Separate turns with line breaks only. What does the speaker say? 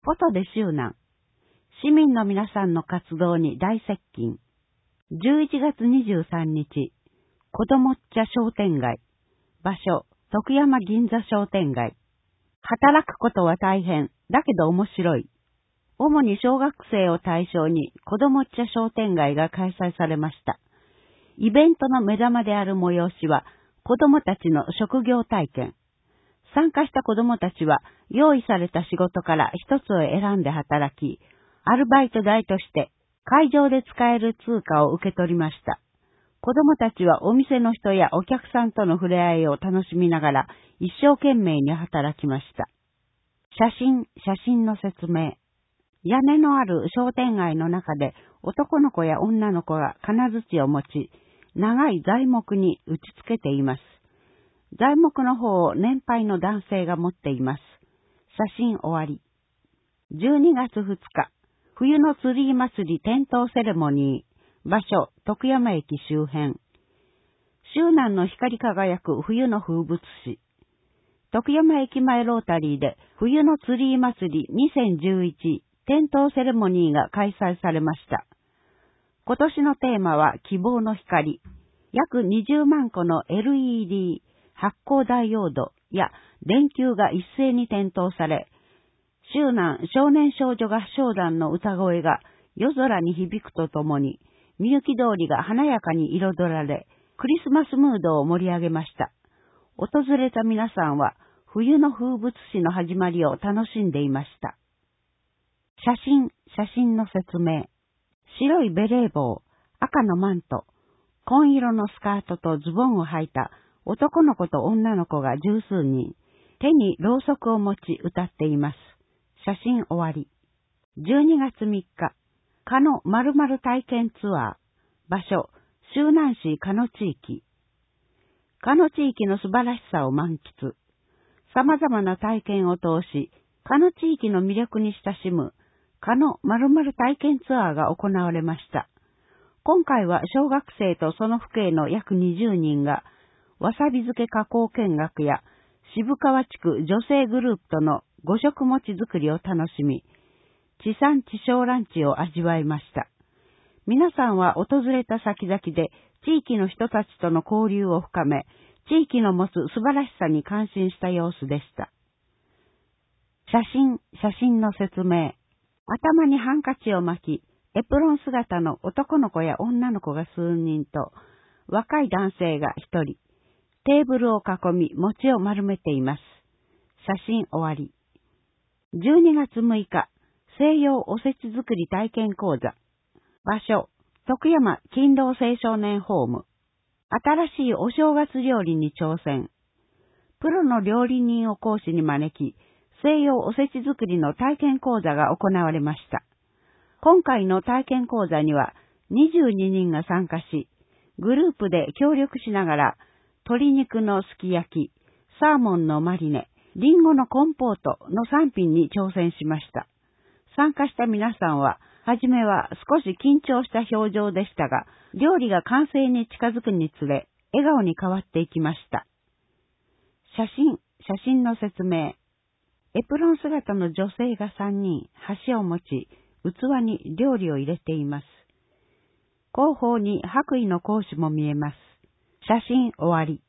ことで周南。市民の皆さんの活動に大接近。11月23日、子どもっちゃ商店街。場所、徳山銀座商店街。働くことは大変、だけど面白い。主に小学生を対象に子どもっちゃ商店街が開催されました。イベントの目玉である催しは、子どもたちの職業体験。参加した子どもたちは、用意された仕事から一つを選んで働き、アルバイト代として会場で使える通貨を受け取りました。子どもたちはお店の人やお客さんとの触れ合いを楽しみながら一生懸命に働きました。写真の説明。屋根のある商店街の中で男の子や女の子が金槌を持ち、長い材木に打ち付けています。材木の方を年配の男性が持っています。写真終わり。12月2日、冬のツリー祭り点灯セレモニー。場所、徳山駅周辺。周南の光り輝く冬の風物詩。徳山駅前ロータリーで冬のツリー祭り2011点灯セレモニーが開催されました。今年のテーマは希望の光。約20万個の LED 発光ダイオードや電球が一斉に点灯され、周南少年少女合唱団の歌声が夜空に響くとともに、みゆき通りが華やかに彩られ、クリスマスムードを盛り上げました。訪れた皆さんは、冬の風物詩の始まりを楽しんでいました。写真の説明。白いベレー帽、赤のマント、紺色のスカートとズボンを履いた男の子と女の子が十数人、手にろうそくを持ち歌っています。写真終わり。12月3日、鹿野〇〇体験ツアー。場所、周南市鹿野地域。鹿野地域の素晴らしさを満喫。様々な体験を通し、鹿野地域の魅力に親しむ鹿野〇〇体験ツアーが行われました。今回は小学生とその父兄の約20人が、わさび漬け加工見学や渋川地区女性グループとの五色餅作りを楽しみ、地産地消ランチを味わいました。皆さんは訪れた先々で地域の人たちとの交流を深め、地域の持つ素晴らしさに感心した様子でした。写真の説明。頭にハンカチを巻き、エプロン姿の男の子や女の子が数人と、若い男性が一人、テーブルを囲み餅を丸めています。写真終わり。12月6日、西洋おせち作り体験講座。場所、徳山勤労青少年ホーム。新しいお正月料理に挑戦。プロの料理人を講師に招き、西洋おせち作りの体験講座が行われました。今回の体験講座には22人が参加し、グループで協力しながら、鶏肉のすき焼き、サーモンのマリネ、リンゴのコンポートの3品に挑戦しました。参加した皆さんは、はじめは少し緊張した表情でしたが、料理が完成に近づくにつれ、笑顔に変わっていきました。写真の説明。エプロン姿の女性が3人、箸を持ち、器に料理を入れています。後方に白衣の講師も見えます。写真終わり。